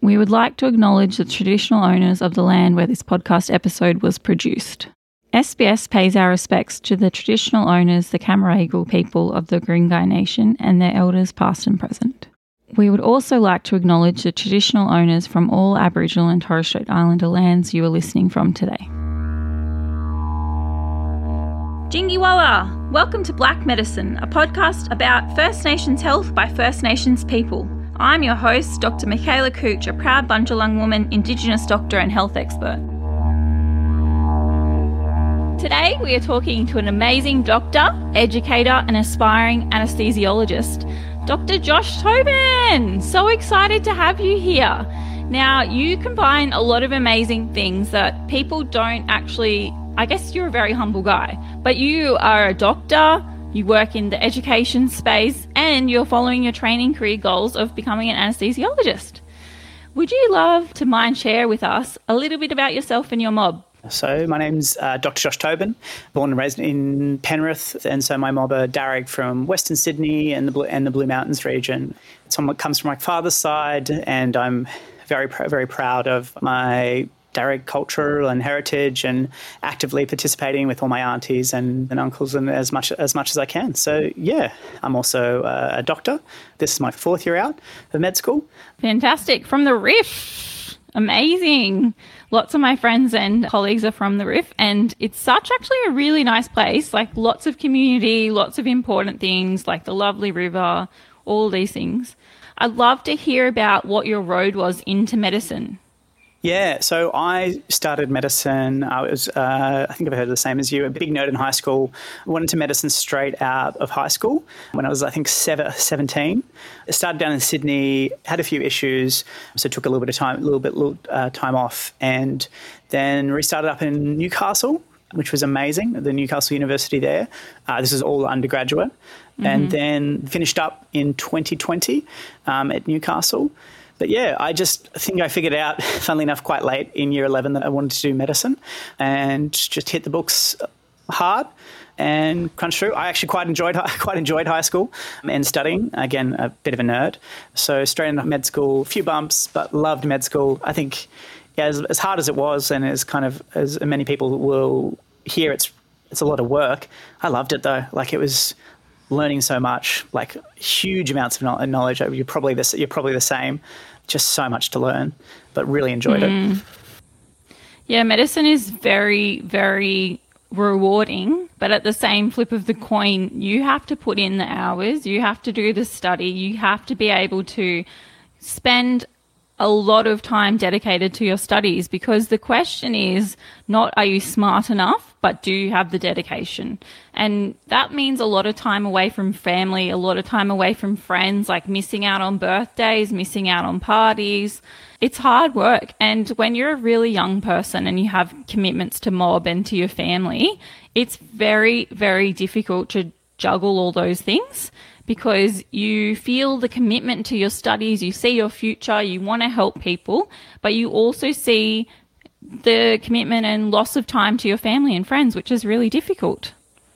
We would like to acknowledge the traditional owners of the land where this podcast episode was produced. SBS pays our respects to the traditional owners, the Cammeraygal people of the Guringai Nation and their elders past and present. We would also like to acknowledge the traditional owners from all Aboriginal and Torres Strait Islander lands you are listening from today. Jingyiwala! Welcome to Black Medicine, a podcast about First Nations health by First Nations people. I'm your host, Dr. Michaela Cooch, a proud Bundjalung woman, Indigenous doctor and health expert. Today we are talking to an amazing doctor, educator and aspiring anaesthesiologist, Dr. Josh Tobin. So excited to have you here. Now, you combine a lot of amazing things that people don't actually, I guess you're a very humble guy, but you are a doctor, you work in the education space, and you're following your training career goals of becoming an anaesthesiologist. Would you love to mind share with us a little bit about yourself and your mob? So my name's Dr. Josh Tobin, born and raised in Penrith, and so my mob are Darug from Western Sydney and the Blue Mountains region. Someone comes from my father's side, and I'm very proud of my Darug culture and heritage, and actively participating with all my aunties and uncles and as much as I can. So yeah, I'm also a doctor. This is my 4th year out of med school. Fantastic. From the RIF. Amazing. Lots of my friends and colleagues are from the RIF, and it's actually a really nice place, like lots of community, lots of important things like the lovely river, all these things. I'd love to hear about what your road was into medicine. Yeah, so I started medicine. I think I've heard the same as you, a big nerd in high school. I went into medicine straight out of high school when I was, 17. I started down in Sydney, had a few issues, so took a little time off, and then restarted up in Newcastle, which was amazing, the Newcastle University there. This is all undergraduate. Mm-hmm. And then finished up in 2020 at Newcastle. But yeah, I just think I figured out, funnily enough, quite late in year 11 that I wanted to do medicine, and just hit the books hard and crunched through. I actually quite enjoyed high school and studying. Again, a bit of a nerd. So straight into med school, a few bumps, but loved med school. I think as hard as it was, and as many people will hear, it's a lot of work. I loved it though. It was learning so much, huge amounts of knowledge. You're probably the same. Just so much to learn, but really enjoyed it. Yeah, medicine is very, very rewarding, but at the same flip of the coin, you have to put in the hours, you have to do the study, you have to be able to spend a lot of time dedicated to your studies, because the question is not are you smart enough, but do you have the dedication? And that means a lot of time away from family, a lot of time away from friends, missing out on birthdays, missing out on parties. It's hard work. And when you're a really young person and you have commitments to mob and to your family, it's very, very difficult to juggle all those things, because you feel the commitment to your studies, you see your future, you want to help people, but you also see the commitment and loss of time to your family and friends, which is really difficult.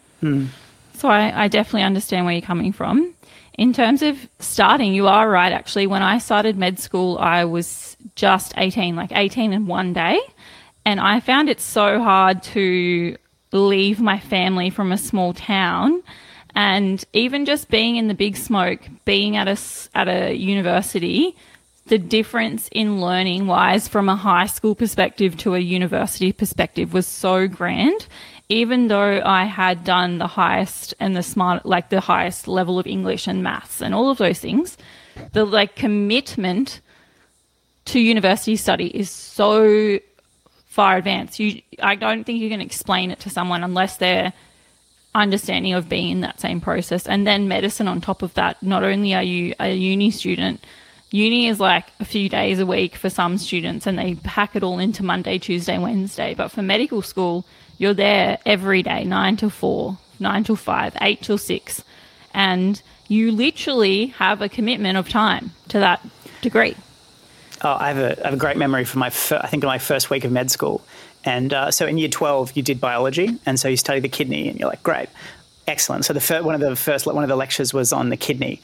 So I definitely understand where you're coming from. In terms of starting, you are right, actually. When I started med school, I was just 18 in one day, and I found it so hard to leave my family from a small town. And even just being in the big smoke, being at a university, the difference in learning wise from a high school perspective to a university perspective was so grand. Even though I had done the highest and the highest level of English and maths and all of those things, the commitment to university study is so far advanced. I don't think you can explain it to someone unless they're understanding of being in that same process. And then medicine on top of that, not only are you a uni student, uni is a few days a week for some students, and they pack it all into Monday, Tuesday, Wednesday. But for medical school, you're there every day, 9 till 4, 9 till 5, 8 till 6. And you literally have a commitment of time to that degree. Oh, I have a great memory from my first week of med school. And so in year 12, you did biology, and so you studied the kidney, and you're like, great, excellent. So one of the lectures was on the kidney.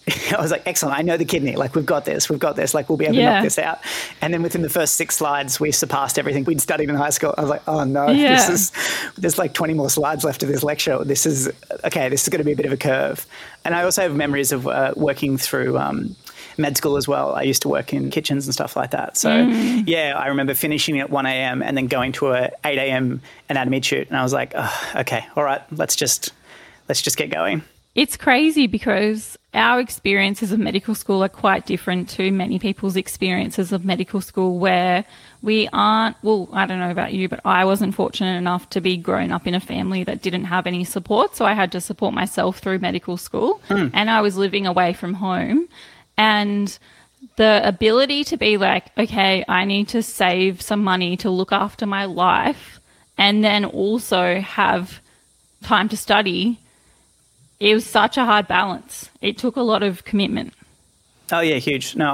I was like, excellent, I know the kidney. Like, we've got this. Like, we'll be able to knock this out. And then within the first 6 slides, we surpassed everything we'd studied in high school. I was like, oh no, there's like 20 more slides left of this lecture. This is going to be a bit of a curve. And I also have memories of working through med school as well. I used to work in kitchens and stuff like that. So I remember finishing at 1 a.m. and then going to a 8 a.m. anatomy tute. And I was like, oh, okay, all right, let's just get going. It's crazy because our experiences of medical school are quite different to many people's experiences of medical school, where we aren't, well, I don't know about you, but I wasn't fortunate enough to be grown up in a family that didn't have any support. So I had to support myself through medical school and I was living away from home. And the ability to be like, okay, I need to save some money to look after my life and then also have time to study, it was such a hard balance. It took a lot of commitment. Oh yeah, huge. No,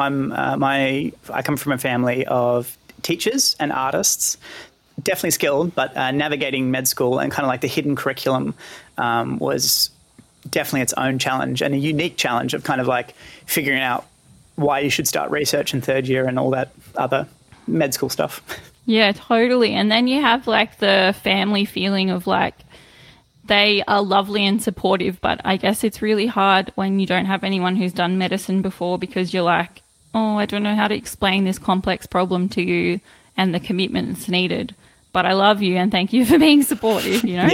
I come from a family of teachers and artists, definitely skilled, but navigating med school and kind of like the hidden curriculum was definitely its own challenge, and a unique challenge of kind of like figuring out why you should start research in third year and all that other med school stuff. Yeah, totally. And then you have like the family feeling of like, they are lovely and supportive, but I guess it's really hard when you don't have anyone who's done medicine before, because you're like, oh, I don't know how to explain this complex problem to you and the commitments needed. But I love you and thank you for being supportive, you know?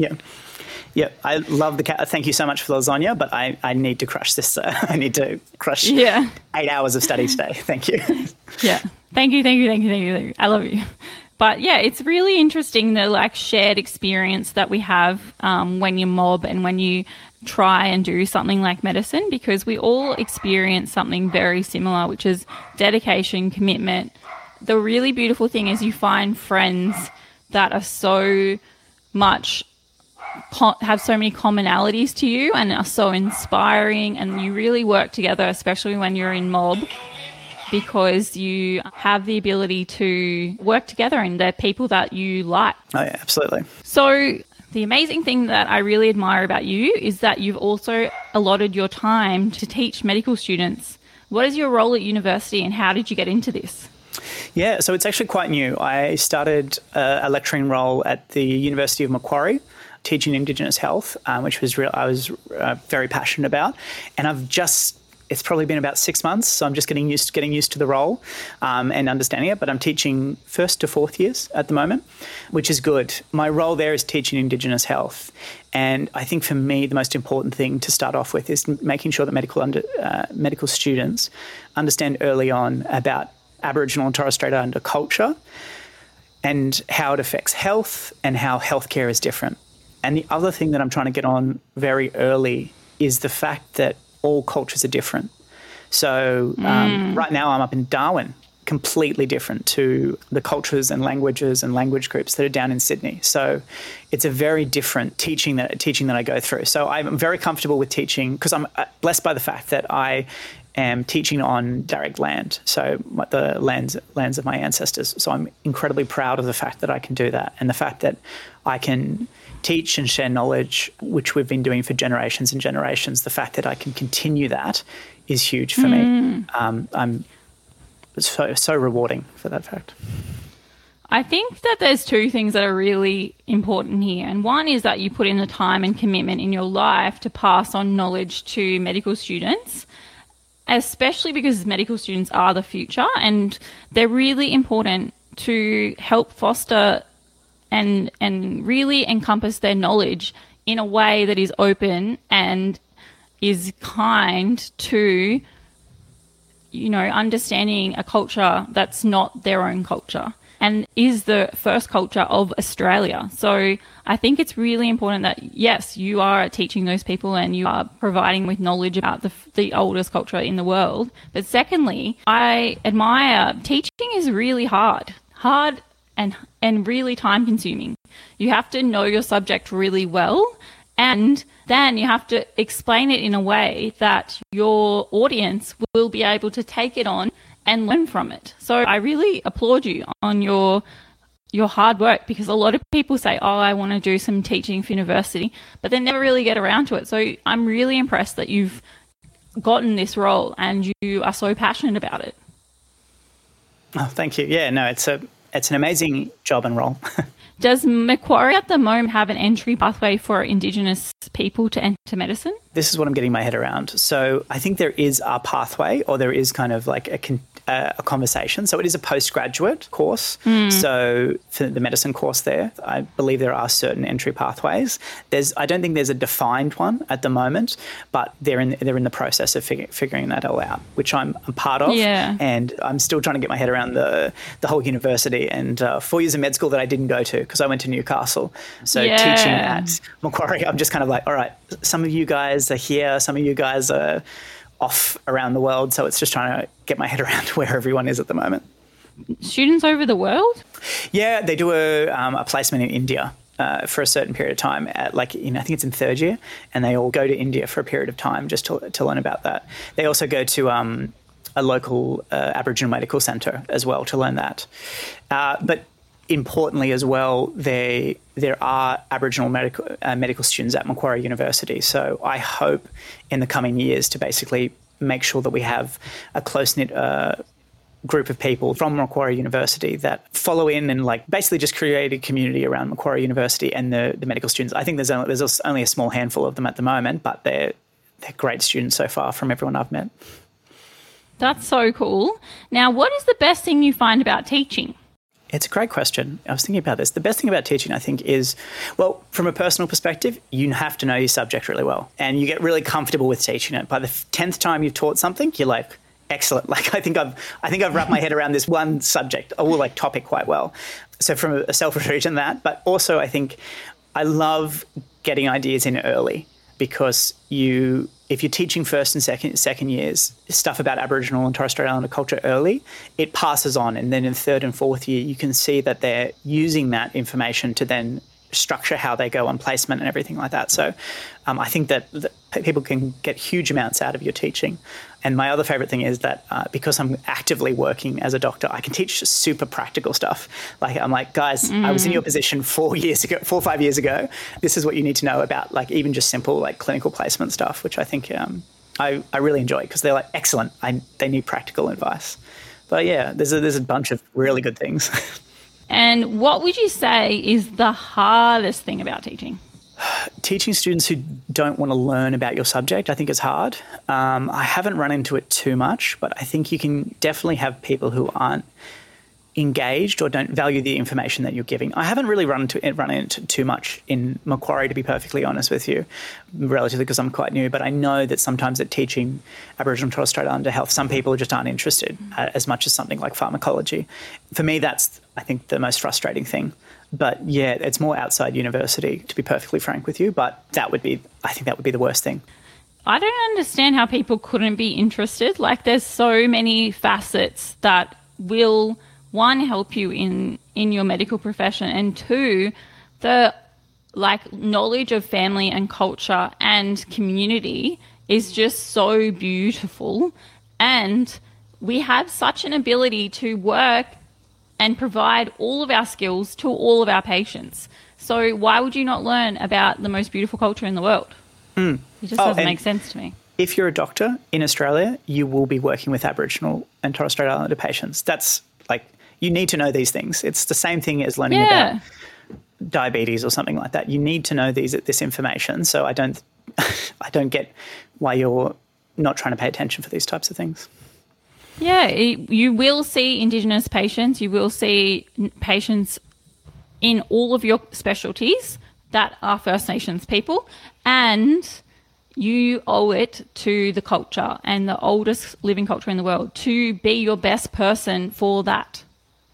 Yeah, I love the cat. Thank you so much for the lasagna, but I need to crush this. I need to crush 8 hours of study today. Thank you. Yeah. Thank you. I love you. But yeah, it's really interesting, the like shared experience that we have when you mob and when you try and do something like medicine, because we all experience something very similar, which is dedication, commitment. The really beautiful thing is you find friends that are so much, have so many commonalities to you and are so inspiring, and you really work together, especially when you're in mob, because you have the ability to work together and they're people that you like. Oh, yeah, absolutely. So the amazing thing that I really admire about you is that you've also allotted your time to teach medical students. What is your role at university and how did you get into this? Yeah, so it's actually quite new. I started a lecturing role at the University of Macquarie, teaching Indigenous health, which was I was very passionate about. And it's probably been about 6 months, so I'm just getting used to the role and understanding it. But I'm teaching 1st to 4th years at the moment, which is good. My role there is teaching Indigenous health. And I think for me, the most important thing to start off with is making sure that medical students understand early on about Aboriginal and Torres Strait Islander culture and how it affects health and how healthcare is different. And the other thing that I'm trying to get on very early is the fact that all cultures are different. So right now I'm up in Darwin, completely different to the cultures and languages and language groups that are down in Sydney. So it's a very different teaching that I go through. So I'm very comfortable with teaching because I'm blessed by the fact that I am teaching on direct land, so the lands of my ancestors. So I'm incredibly proud of the fact that I can do that, and the fact that I can teach and share knowledge, which we've been doing for generations and generations. The fact that I can continue that is huge for me. I'm so rewarding for that fact. I think that there's two things that are really important here. And one is that you put in the time and commitment in your life to pass on knowledge to medical students, especially because medical students are the future and they're really important to help foster and really encompass their knowledge in a way that is open and is kind to, you know, understanding a culture that's not their own culture and is the first culture of Australia. So I think it's really important that, yes, you are teaching those people and you are providing with knowledge about the oldest culture in the world. But secondly, I admire teaching is really hard and really time consuming. You have to know your subject really well, and then you have to explain it in a way that your audience will be able to take it on and learn from it. So I really applaud you on your hard work, because a lot of people say, oh, I want to do some teaching for university, but they never really get around to it. So I'm really impressed that you've gotten this role and you are so passionate about it. Oh, thank you. Yeah, no, it's an amazing job and role. Does Macquarie at the moment have an entry pathway for Indigenous people to enter medicine? This is what I'm getting my head around. So I think there is a pathway, or there is kind of like a conversation. So it is a postgraduate course. So for the medicine course there, I believe there are certain entry pathways. I don't think there's a defined one at the moment, but they're in the process of figuring that all out, which I'm a part of. Yeah. And I'm still trying to get my head around the whole university and 4 years of med school that I didn't go to because I went to Newcastle. So teaching at Macquarie, I'm just kind of like, all right, some of you guys are here, some of you guys are off around the world. So it's just trying to get my head around where everyone is at the moment. Students over the world? Yeah, they do a placement in India for a certain period of time. I think it's in third year, and they all go to India for a period of time just to learn about that. They also go to a local Aboriginal medical centre as well to learn that. But importantly as well, there are Aboriginal medical students at Macquarie University. So I hope in the coming years to basically make sure that we have a close-knit group of people from Macquarie University that follow in and basically just create a community around Macquarie University and the medical students. I think there's only a small handful of them at the moment, but they're great students so far from everyone I've met. That's so cool. Now, what is the best thing you find about teaching? It's a great question. I was thinking about this. The best thing about teaching, I think, is, well, from a personal perspective, you have to know your subject really well and you get really comfortable with teaching it. By the 10th time you've taught something, you're like, excellent. I think I've wrapped my head around this one subject or topic quite well. So from a selfish reason that, but also I think I love getting ideas in early because if you're teaching first and second years stuff about Aboriginal and Torres Strait Islander culture early, it passes on. And then in third and fourth year, you can see that they're using that information to then structure how they go on placement and everything like that. So I think that people can get huge amounts out of your teaching. And my other favourite thing is that because I'm actively working as a doctor, I can teach super practical stuff. I'm like, guys, I was in your position 4 or 5 years ago. This is what you need to know about even just simple clinical placement stuff, which I think I really enjoy because they're excellent. They need practical advice. But yeah, there's a bunch of really good things. And what would you say is the hardest thing about teaching? Teaching students who don't want to learn about your subject, I think is hard. I haven't run into it too much, but I think you can definitely have people who aren't engaged or don't value the information that you're giving. I haven't really run into too much in Macquarie, to be perfectly honest with you, relatively because I'm quite new, but I know that sometimes at teaching Aboriginal and Torres Strait Islander health, some people just aren't interested as much as something like pharmacology. For me, that's, I think, the most frustrating thing. But yeah, it's more outside university, to be perfectly frank with you, but I think that would be the worst thing. I don't understand how people couldn't be interested. There's so many facets that will, one, help you in your medical profession, and two, the knowledge of family and culture and community is just so beautiful. And we have such an ability to work and provide all of our skills to all of our patients. So why would you not learn about the most beautiful culture in the world? It just doesn't make sense to me. If you're a doctor in Australia, you will be working with Aboriginal and Torres Strait Islander patients. That's you need to know these things. It's the same thing as learning about diabetes or something like that. You need to know this information. So I don't get why you're not trying to pay attention for these types of things. Yeah, you will see Indigenous patients. You will see patients in all of your specialties that are First Nations people, and you owe it to the culture and the oldest living culture in the world to be your best person for that.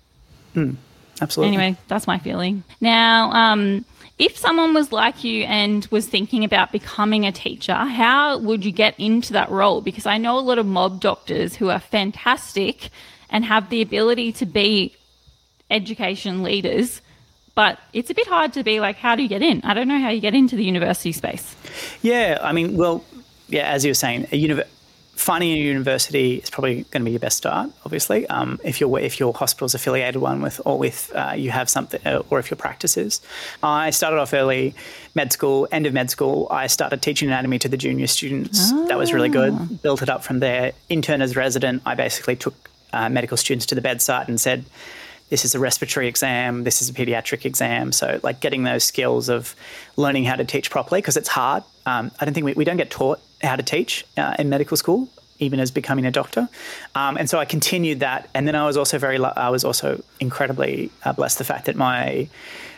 Absolutely. Anyway, that's my feeling. Now, if someone was like you and was thinking about becoming a teacher, how would you get into that role? Because I know a lot of mob doctors who are fantastic and have the ability to be education leaders, but it's a bit hard to be how do you get in? I don't know how you get into the university space. Yeah, as you were saying, finding a university is probably going to be your best start, obviously, if your hospital's affiliated one with, or with you have something, or if your practice is. I started off early, med school, end of med school. I started teaching anatomy to the junior students. That was really good. Built it up from there. Intern as resident, I basically took medical students to the bedside and said, this is a respiratory exam, this is a pediatric exam. So like getting those skills of learning how to teach properly, because it's hard. I don't think we don't get taught how to teach in medical school, even as becoming a doctor. And so I continued that. And then I was also incredibly blessed the fact that my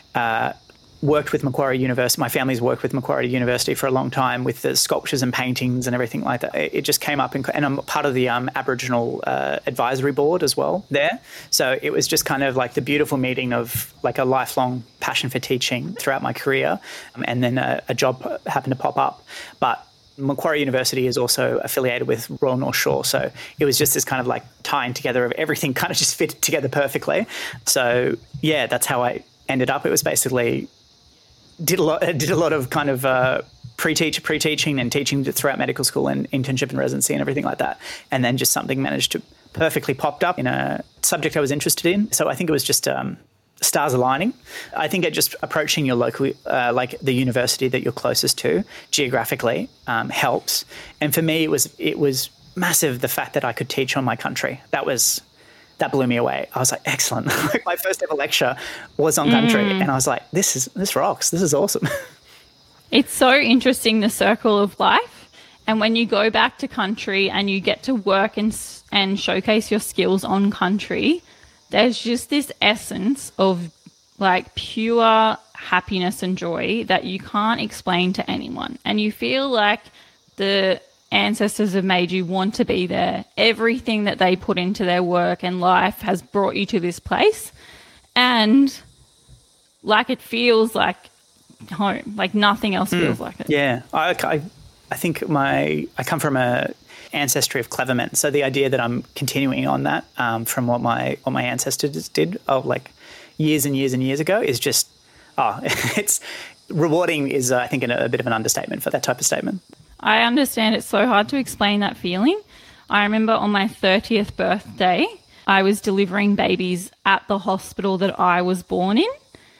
worked with Macquarie University. My family's worked with Macquarie University for a long time with the sculptures and paintings and everything like that. It just came up, and I'm part of the Aboriginal advisory board as well there. So it was just kind of like the beautiful meeting of like a lifelong passion for teaching throughout my career. And then a job happened to pop up. But Macquarie University is also affiliated with Royal North Shore. So it was just this kind of like tying together of everything kind of just fit together perfectly. So yeah, that's how I ended up. It was basically did a lot of kind of pre-teaching and teaching throughout medical school and internship and residency and everything like that. And then just something managed to perfectly popped up in a subject I was interested in. So I think it was just stars aligning. I think it just approaching your local, like the university that you're closest to geographically helps. And for me, it was massive, the fact that I could teach on my country. That blew me away. I was like, excellent. Like my first ever lecture was on country, and I was like, this rocks. This is awesome. It's so interesting, the circle of life. And when you go back to country and you get to work and showcase your skills on country, there's just this essence of like pure happiness and joy that you can't explain to anyone. And you feel like the ancestors have made you want to be there. Everything that they put into their work and life has brought you to this place. And like it feels like home, like nothing else feels like it. Yeah. I think I come from a ancestry of clevermen. So the idea that I'm continuing on that from what my ancestors did of like years and years and years ago is just, it's rewarding is I think a bit of an understatement for that type of statement. I understand it's so hard to explain that feeling. I remember on my 30th birthday, I was delivering babies at the hospital that I was born in.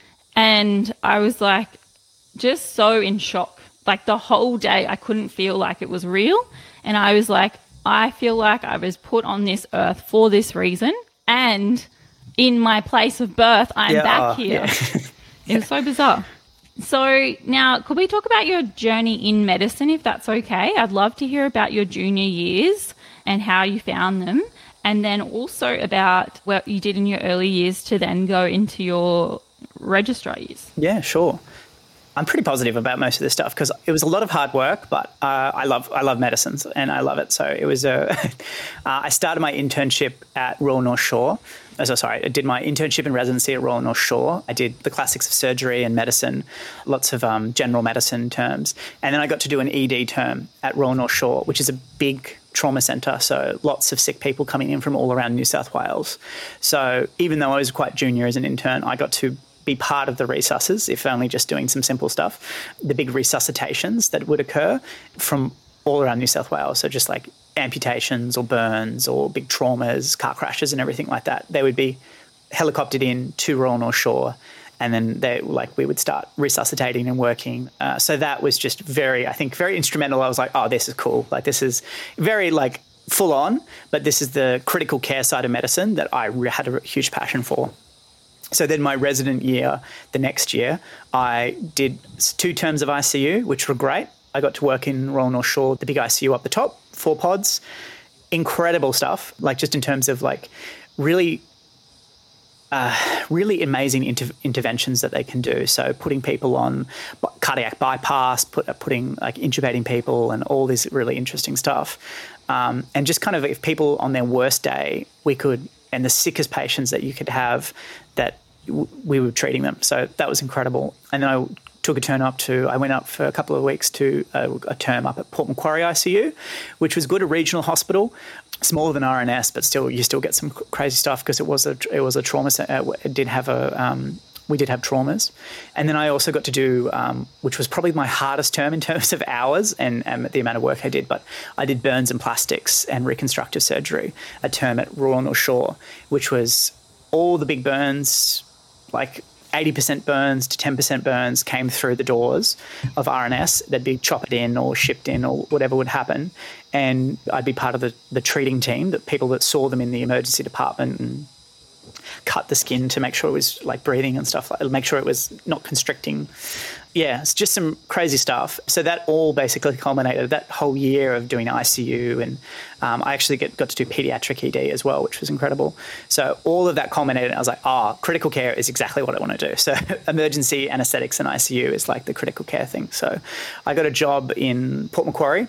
And I was like just so in shock. Like the whole day I couldn't feel like it was real. And I was like, I feel like I was put on this earth for this reason. And in my place of birth, I'm back here. Yeah. It was so bizarre. So now, could we talk about your journey in medicine, if that's okay? I'd love to hear about your junior years and how you found them, and then also about what you did in your early years to then go into your registrar years. Yeah, sure. I'm pretty positive about most of this stuff because it was a lot of hard work, but I love medicines and I love it. So it was I started my internship at Royal North Shore. I did my internship and residency at Royal North Shore. I did the classics of surgery and medicine, lots of general medicine terms. And then I got to do an ED term at Royal North Shore, which is a big trauma centre, so lots of sick people coming in from all around New South Wales. So even though I was quite junior as an intern, I got to be part of the resusces, if only just doing some simple stuff, the big resuscitations that would occur from all around New South Wales. So just like amputations or burns or big traumas, car crashes and everything like that. They would be helicoptered in to Royal North Shore, and then we would start resuscitating and working. So that was just very instrumental. I was like, oh, this is cool. Like this is very like full on, but this is the critical care side of medicine that I had a huge passion for. So then my resident year, the next year, I did 2 terms of ICU, which were great. I got to work in Royal North Shore, the big ICU up the top, 4 pods, incredible stuff, like just in terms of like really amazing interventions that they can do. So putting people on cardiac bypass, putting like intubating people and all this really interesting stuff. And just kind of if people on their worst day, and the sickest patients that you could have, that we were treating them. So that was incredible. And then I took I went up for a couple of weeks to a term up at Port Macquarie ICU, which was good, a regional hospital, smaller than RNS, but you still get some crazy stuff because it was a trauma center. It did have a we did have traumas. And then I also got to do, which was probably my hardest term in terms of hours and the amount of work I did, but I did burns and plastics and reconstructive surgery, a term at Royal North Shore, which was all the big burns, like 80% burns to 10% burns came through the doors of RNS. They'd be chopped in or shipped in or whatever would happen. And I'd be part of the treating team, the people that saw them in the emergency department and cut the skin to make sure it was like breathing and stuff, like make sure it was not constricting. Yeah, it's just some crazy stuff. So that all basically culminated that whole year of doing ICU, and I actually got to do pediatric ED as well, which was incredible. So all of that culminated, and I was like, critical care is exactly what I want to do. So emergency anaesthetics and ICU is like the critical care thing. So I got a job in Port Macquarie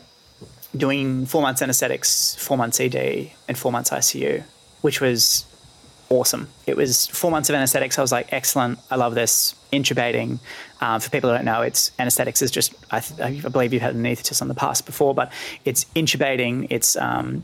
doing 4 months anaesthetics, 4 months ED, and 4 months ICU, which was awesome. It was 4 months of anaesthetics. I was like, excellent. I love this. Intubating. For people who don't know, anaesthetics is just, I believe you've had an anaesthetist on the past before, but it's intubating. It's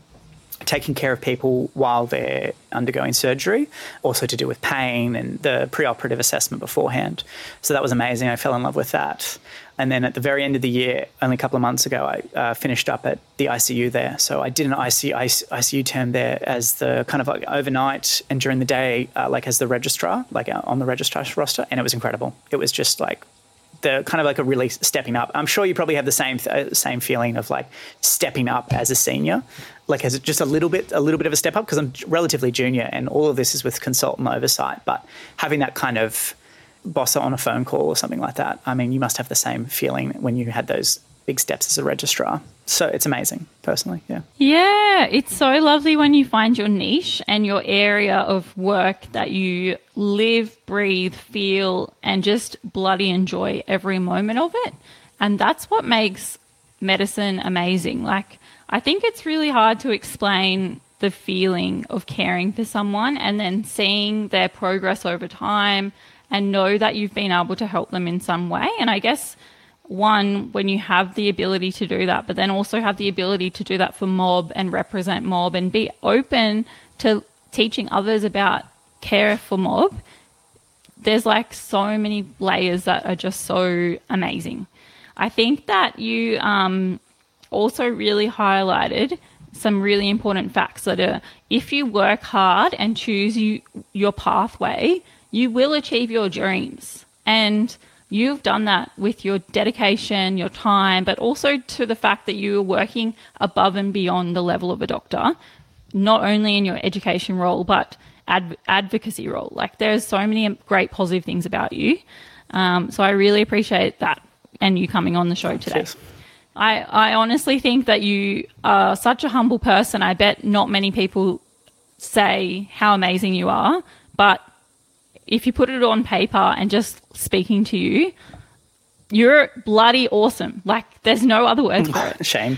taking care of people while they're undergoing surgery, also to do with pain and the preoperative assessment beforehand. So that was amazing. I fell in love with that. And then at the very end of the year, only a couple of months ago, I finished up at the ICU there. So I did an ICU term there as the kind of like overnight and during the day, like as the registrar, like on the registrar's roster. And it was incredible. It was just like the kind of like a really stepping up. I'm sure you probably have the same feeling of like stepping up as a senior, like as just a little bit of a step up, because I'm relatively junior and all of this is with consultant oversight. But having that kind of boss on a phone call or something like that, I mean, you must have the same feeling when you had those big steps as a registrar. So it's amazing, personally, yeah. Yeah, it's so lovely when you find your niche and your area of work that you live, breathe, feel, and just bloody enjoy every moment of it. And that's what makes medicine amazing. Like, I think it's really hard to explain the feeling of caring for someone and then seeing their progress over time and know that you've been able to help them in some way. And I guess, one, when you have the ability to do that, but then also have the ability to do that for mob and represent mob and be open to teaching others about care for mob, there's like so many layers that are just so amazing. I think that you also really highlighted some really important facts that are, if you work hard and choose your pathway, you will achieve your dreams. And you've done that with your dedication, your time, but also to the fact that you are working above and beyond the level of a doctor, not only in your education role, but advocacy role. Like, there's so many great positive things about you. So I really appreciate that and you coming on the show today. Cheers. I honestly think that you are such a humble person. I bet not many people say how amazing you are, but if you put it on paper and just speaking to you, you're bloody awesome. Like, there's no other word for it. Shame.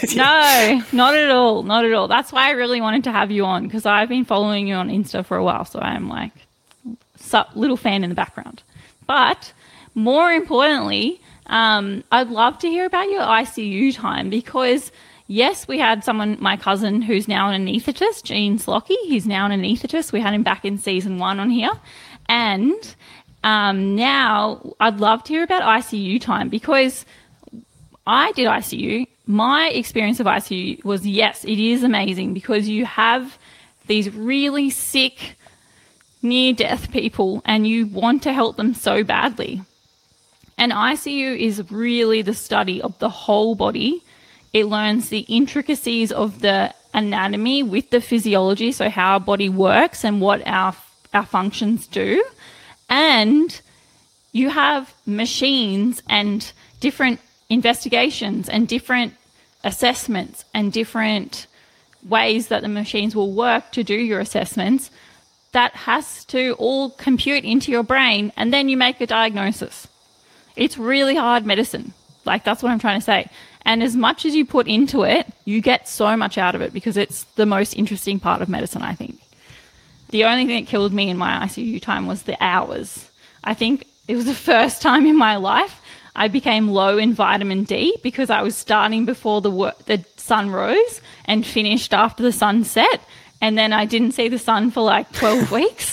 No, not at all. Not at all. That's why I really wanted to have you on, because I've been following you on Insta for a while. So I'm like little fan in the background. But more importantly, I'd love to hear about your ICU time, because yes, we had my cousin who's now an anaesthetist, Gene Slocky. He's now an anaesthetist. We had him back in season 1 on here. And now I'd love to hear about ICU time, because I did ICU. My experience of ICU was, yes, it is amazing, because you have these really sick, near-death people and you want to help them so badly. And ICU is really the study of the whole body. It learns the intricacies of the anatomy with the physiology, so how our body works and what our functions do. And you have machines and different investigations and different assessments and different ways that the machines will work to do your assessments that has to all compute into your brain, and then you make a diagnosis. It's really hard medicine. Like, that's what I'm trying to say. And as much as you put into it, you get so much out of it, because it's the most interesting part of medicine, I think. The only thing that killed me in my ICU time was the hours. I think it was the first time in my life I became low in vitamin D, because I was starting before the sun rose and finished after the sun set. And then I didn't see the sun for like 12 weeks.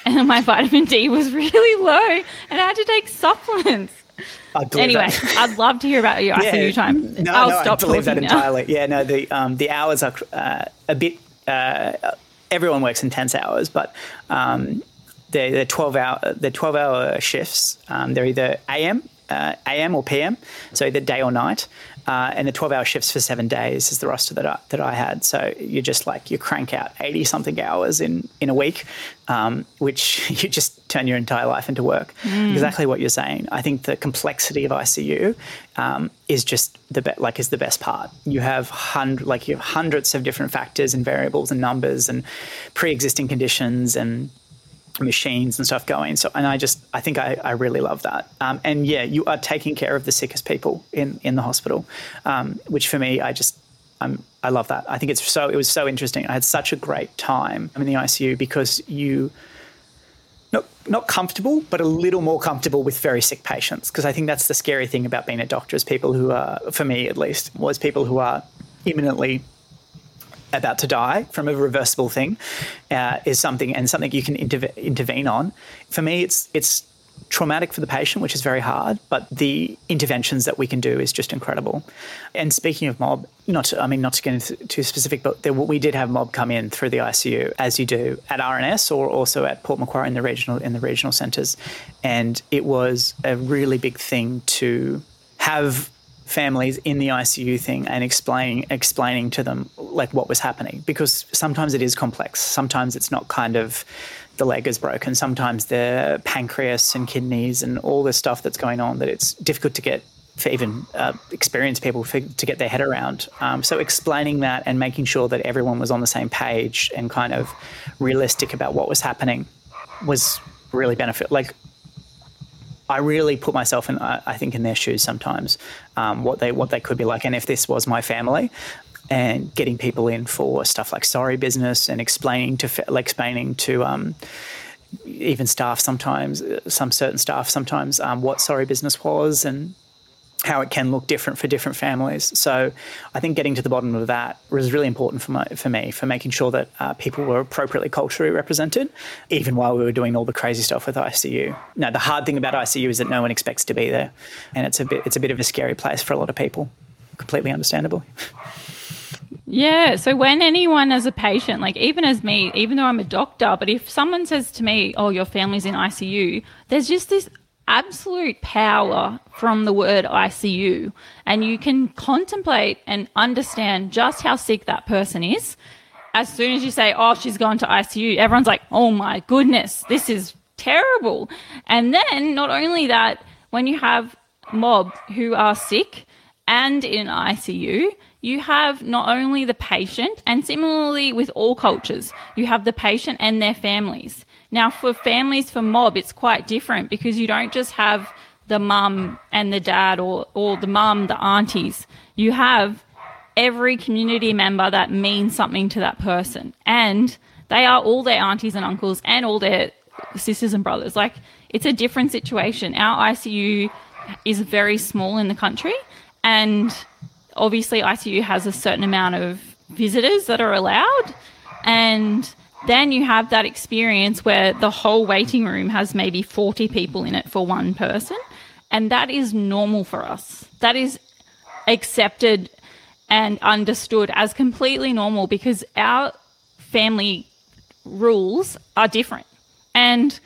and my vitamin D was really low and I had to take supplements. Anyway, I'd love to hear about your ICU time. I'll stop I believe that now. entirely. Yeah, no, the hours are a bit. Everyone works intense hours, but they're 12-hour shifts. They're either AM or PM, so either day or night. And the 12-hour shifts for 7 days is the roster that I had. So you crank out 80-something hours in a week, which you just turn your entire life into work. Exactly what you're saying. I think the complexity of ICU is just is the best part. You have hundreds of different factors and variables and numbers and pre-existing conditions and machines and stuff going. So, and I think I really love that. And yeah, you are taking care of the sickest people in the hospital, which for me, I love that. I think it was so interesting. I had such a great time in the ICU because you not comfortable, but a little more comfortable with very sick patients. Because I think that's the scary thing about being a doctor is people who are, for me at least, was people who are imminently about to die from a reversible thing is something you can intervene on. For me, it's traumatic for the patient, which is very hard, but the interventions that we can do is just incredible. And speaking of mob, not to get into too specific, but we did have mob come in through the ICU, as you do at RNS or also at Port Macquarie in the regional centres, and it was a really big thing to have families in the ICU thing and explaining to them what was happening, because sometimes it is complex. Sometimes it's not kind of the leg is broken. Sometimes the pancreas and kidneys and all this stuff that's going on that it's difficult to get for even experienced people to get their head around. So explaining that and making sure that everyone was on the same page and kind of realistic about what was happening was really beneficial. I really put myself in, I think, in their shoes sometimes, what they could be like. And if this was my family, and getting people in for stuff like sorry business and explaining to even staff sometimes, some certain staff sometimes, what sorry business was and how it can look different for different families. So I think getting to the bottom of that was really important for me, for making sure that people were appropriately culturally represented, even while we were doing all the crazy stuff with ICU. Now, the hard thing about ICU is that no one expects to be there, and it's a bit of a scary place for a lot of people. Completely understandable. Yeah, so when anyone as a patient, even as me, even though I'm a doctor, but if someone says to me, oh, your family's in ICU, there's just this absolute power from the word ICU, and you can contemplate and understand just how sick that person is. As soon as you say, oh, she's gone to ICU, everyone's like, oh my goodness, this is terrible. And then not only that, when you have mob who are sick and in ICU, you have not only the patient, and similarly with all cultures, you have the patient and their families. Now, for families for mob, it's quite different because you don't just have the mum and the dad or the mum, the aunties. You have every community member that means something to that person. And they are all their aunties and uncles and all their sisters and brothers. It's a different situation. Our ICU is very small in the country, and obviously ICU has a certain amount of visitors that are allowed, and then you have that experience where the whole waiting room has maybe 40 people in it for one person, and that is normal for us. That is accepted and understood as completely normal because our family rules are different. And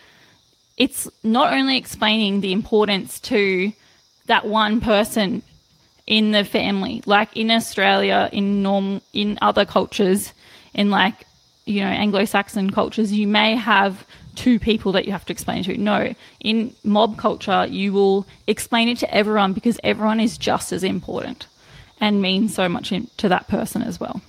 it's not only explaining the importance to that one person in the family, like in Australia, in other cultures, in Anglo-Saxon cultures, you may have two people that you have to explain to. No, in mob culture, you will explain it to everyone because everyone is just as important and means so much to that person as well.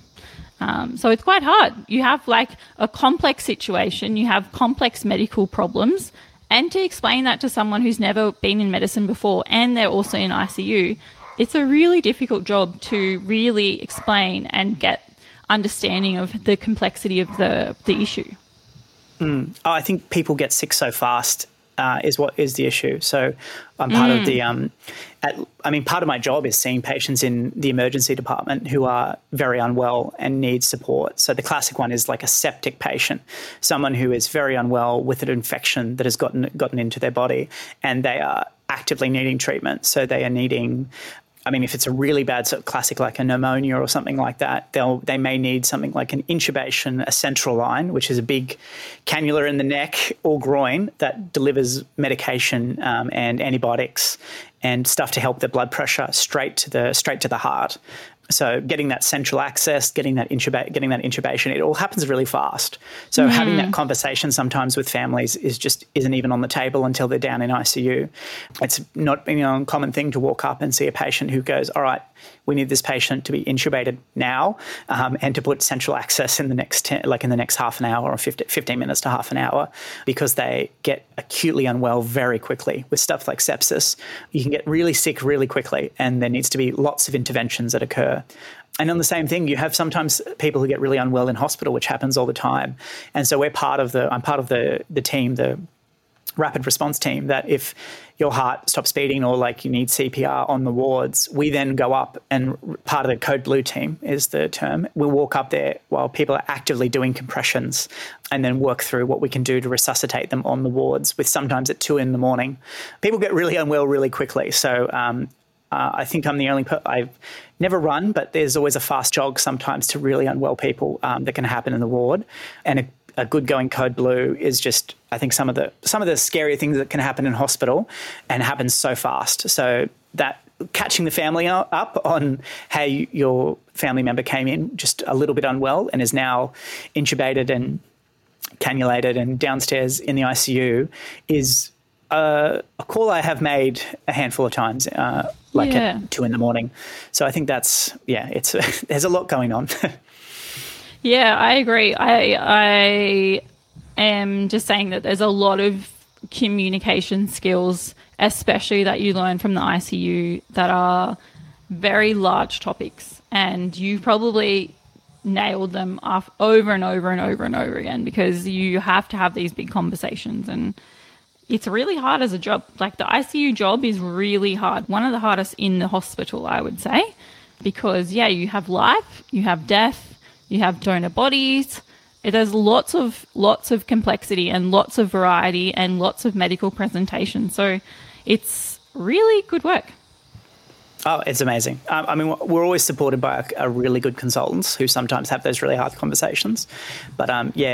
So it's quite hard. You have a complex situation, you have complex medical problems, and to explain that to someone who's never been in medicine before and they're also in ICU, it's a really difficult job to really explain and get understanding of the complexity of the issue. I think people get sick so fast is what is the issue. So I'm part of the, part of my job is seeing patients in the emergency department who are very unwell and need support. So the classic one is like a septic patient, someone who is very unwell with an infection that has gotten into their body, and they are actively needing treatment. So they are needing, if it's a really bad sort of classic like a pneumonia or something like that, they may need something like an intubation, a central line, which is a big cannula in the neck or groin that delivers medication and antibiotics and stuff to help their blood pressure straight to the heart. So getting that central access, getting that intubation, it all happens really fast. So having that conversation sometimes with families isn't even on the table until they're down in ICU. It's not an uncommon thing to walk up and see a patient who goes, all right, we need this patient to be intubated now, and to put central access in the next half an hour or 15 minutes to half an hour, because they get acutely unwell very quickly with stuff like sepsis. You can get really sick really quickly, and there needs to be lots of interventions that occur. And on the same thing, you have sometimes people who get really unwell in hospital, which happens all the time. And so I'm part of the team, the rapid response team, that if your heart stops beating or like you need CPR on the wards, we then go up, and part of the Code Blue team is the term. We'll walk up there while people are actively doing compressions and then work through what we can do to resuscitate them on the wards, with sometimes at 2 a.m. People get really unwell really quickly. So I think I'm the only I've never run, but there's always a fast jog sometimes to really unwell people that can happen in the ward. And a good going Code Blue is just, I think, some of the scary things that can happen in hospital, and happens so fast. So that catching the family up on, hey, your family member came in just a little bit unwell and is now intubated and cannulated and downstairs in the ICU is a call I have made a handful of times, at 2 a.m. So I think that's, there's a lot going on. Yeah, I agree. I am just saying that there's a lot of communication skills, especially that you learn from the ICU, that are very large topics, and you probably nailed them off over and over and over and over again, because you have to have these big conversations, and it's really hard as a job. Like, the ICU job is really hard. One of the hardest in the hospital, I would say, because, you have life, you have death, you have donor bodies. There's lots of complexity and lots of variety and lots of medical presentation. So it's really good work. Oh, it's amazing. We're always supported by a really good consultants who sometimes have those really hard conversations. But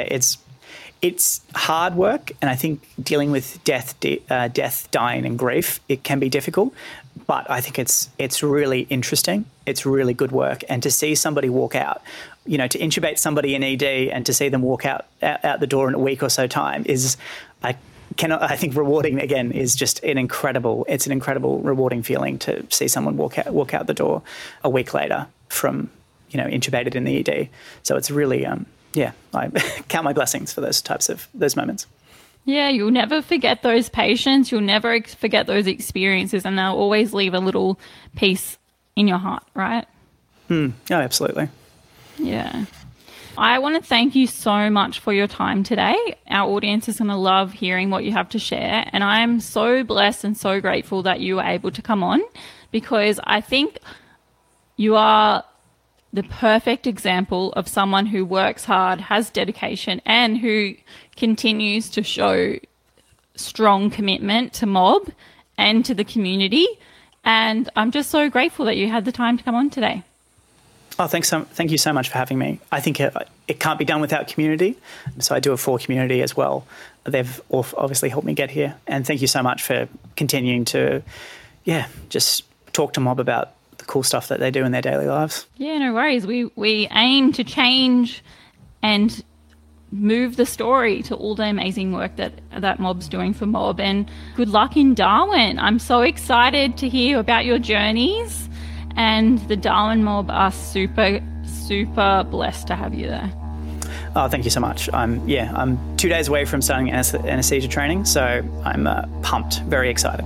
it's hard work, and I think dealing with death, dying, and grief, it can be difficult. But I think it's really interesting. It's really good work, and to see somebody walk out, to intubate somebody in ED and to see them walk out the door in a week or so time is, I think rewarding again is just an incredible rewarding feeling to see someone walk out the door a week later from, intubated in the ED. So it's really, I count my blessings for those moments. Yeah, you'll never forget those patients. You'll never forget those experiences, and they'll always leave a little piece in your heart, right? Oh, absolutely. Yeah. I want to thank you so much for your time today. Our audience is going to love hearing what you have to share, and I am so blessed and so grateful that you were able to come on, because I think you are the perfect example of someone who works hard, has dedication, and who continues to show strong commitment to Mob and to the community. And I'm just so grateful that you had the time to come on today. Oh, thank you so much for having me. I think it can't be done without community. So I do it for community as well. They've obviously helped me get here. And thank you so much for continuing to, just talk to Mob about the cool stuff that they do in their daily lives. Yeah, no worries. We aim to change and move the story to all the amazing work that Mob's doing for Mob. And good luck in Darwin. I'm so excited to hear about your journeys, and the Darwin Mob are super, super blessed to have you there. Oh, thank you so much. I'm 2 days away from starting anesthesia training, so I'm pumped, very excited.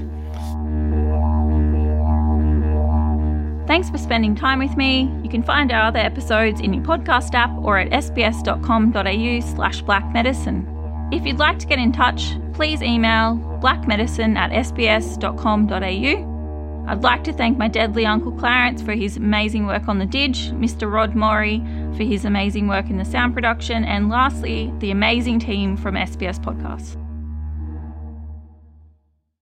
Thanks for spending time with me. You can find our other episodes in your podcast app or at sbs.com.au/blackmedicine. If you'd like to get in touch, please email blackmedicine@sbs.com.au. I'd like to thank my deadly Uncle Clarence for his amazing work on the Dig, Mr. Rod Maury for his amazing work in the sound production, and lastly, the amazing team from SBS Podcasts.